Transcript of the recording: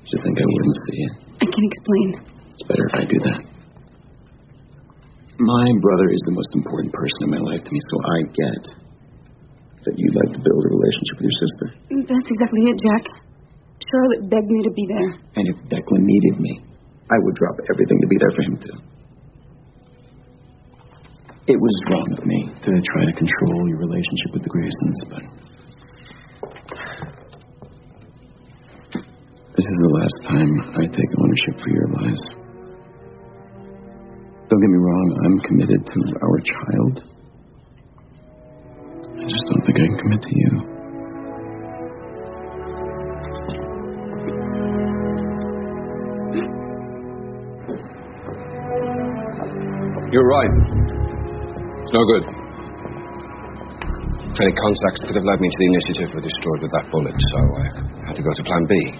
Did you think I wouldn't see it? I can explain. It's better if I do that. My brother is the most important person in my life to me, so I get that you'd like to build a relationship with your sister. That's exactly it, Jack. Charlotte begged me to be there. And if Declan needed me, I would drop everything to be there for him, too. It was wrong of me to try to control your relationship with the Graysons, but this is the last time I take ownership for your lives. Don't get me wrong, I'm committed to our child. I just don't think I can commit to you. You're right. It's no good. Any contacts that could have led me to the initiative were destroyed with that bullet, so I had to go to plan B.